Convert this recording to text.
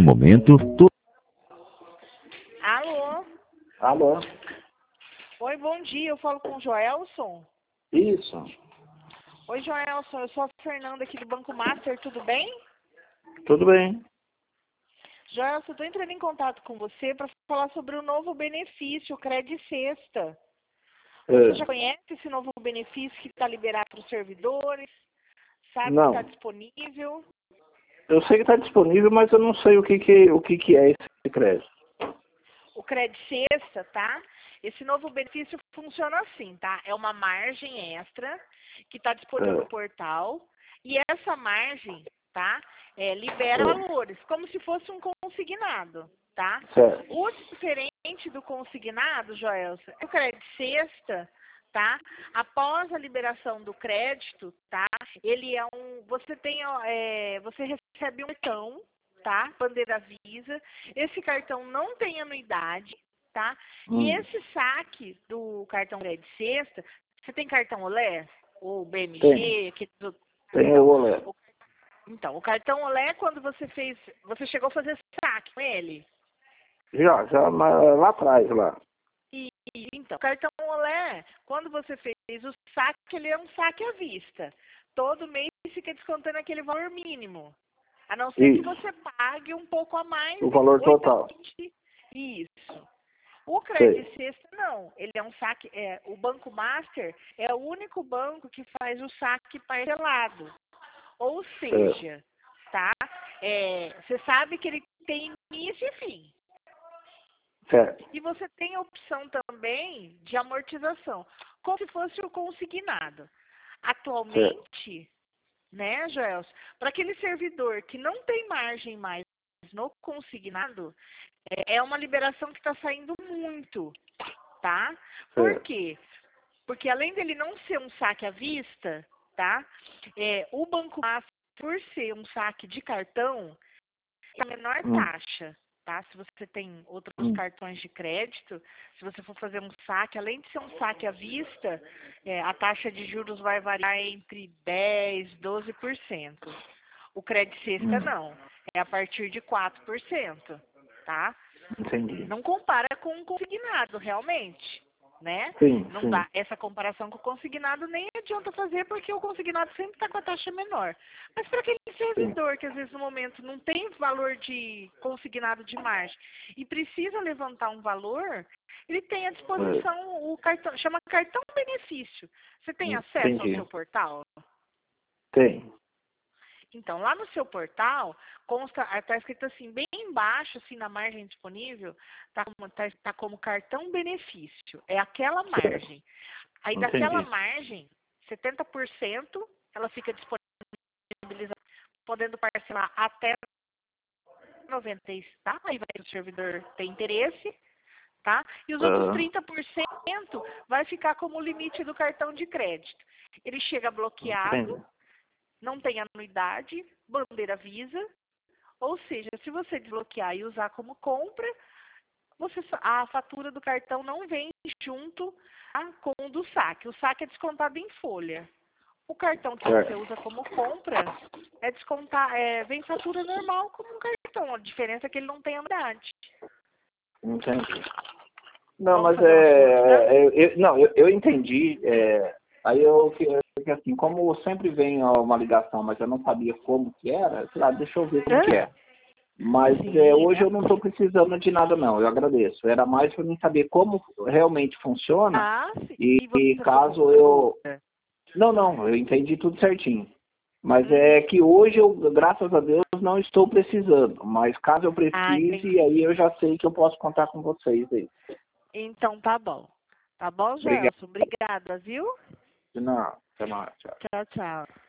momento, Alô? Alô? Oi, bom dia. Eu falo com o Joelson? Isso. Oi, Joelson. Eu sou a Fernanda aqui do Banco Master. Tudo bem? Tudo bem. Joelson, eu estou entrando em contato com você para falar sobre o novo benefício, o Cred Sexta. Você já conhece esse novo benefício que está liberado para os servidores? Sabe Não. que está disponível? Eu sei que está disponível, mas eu não sei o que é esse crédito. O Cred Sexta, tá? Esse novo benefício funciona assim, tá? É uma margem extra que está disponível no portal. E essa margem, tá? Libera valores, como se fosse um consignado, tá? Certo. O diferente do consignado, Joelson, é o Cred Sexta, tá? Após a liberação do crédito, tá? Ele é você recebe um cartão, tá? Bandeira Visa. Esse cartão não tem anuidade, tá? E esse saque do cartão Cred Sexta, você tem cartão Olé? Ou BMG? Tem o Olé. Então, o cartão Olé, quando você chegou a fazer saque com ele? Já lá atrás, lá. Então, o cartão Olé, quando você fez o saque, ele é um saque à vista. Todo mês fica descontando aquele valor mínimo. A não ser que você pague um pouco a mais. O valor total. Isso. O Cred Sexta, não. Ele é um saque. O Banco Master é o único banco que faz o saque parcelado. Ou seja, tá? Você sabe que ele tem início e fim. Certo. E você tem a opção também de amortização, como se fosse o consignado. Atualmente, né, Joelson, para aquele servidor que não tem margem mais no consignado, é uma liberação que está saindo muito, tá? Por quê? Porque além dele não ser um saque à vista, tá? O Banco Master, por ser um saque de cartão, tem a menor taxa, tá? Se você tem outros cartões de crédito, se você for fazer um saque, além de ser um saque à vista, a taxa de juros vai variar entre 10% e 12%. O Cred Sexta não, é a partir de 4%, tá? Entendi. Não compara com um consignado, realmente, né? Não dá essa comparação com o consignado, nem adianta fazer, porque o consignado sempre está com a taxa menor. Mas para aquele servidor que às vezes no momento não tem valor de consignado de margem e precisa levantar um valor, ele tem à disposição o cartão, chama cartão benefício. Você tem acesso ao seu portal? Tem. Então, lá no seu portal, está escrito assim, bem embaixo, assim, na margem disponível, tá como cartão benefício. É aquela margem. Aí, daquela margem, 70%, ela fica disponibilizada, podendo parcelar até 90, tá? Aí vai o servidor ter interesse, tá? E os outros 30% vai ficar como limite do cartão de crédito. Ele chega bloqueado. Não tem anuidade, bandeira Visa, ou seja, se você desbloquear e usar como compra, a fatura do cartão não vem junto com o do saque. O saque é descontado em folha. O cartão que você usa como compra vem fatura normal como um cartão. A diferença é que ele não tem anuidade. Entendi. Não, Vamos mas eu entendi. Aí porque assim, como sempre vem uma ligação, mas eu não sabia como que era, sei lá, deixa eu ver como que é. Mas hoje eu não estou precisando de nada não, eu agradeço. Era mais para mim saber como realmente funciona e caso eu... Não, eu entendi tudo certinho. Mas é que hoje eu, graças a Deus, não estou precisando. Mas caso eu precise, aí eu já sei que eu posso contar com vocês aí. Então tá bom. Tá bom, Gelson? Obrigada, viu? Não, até mais. Tchau. Tchau, tchau.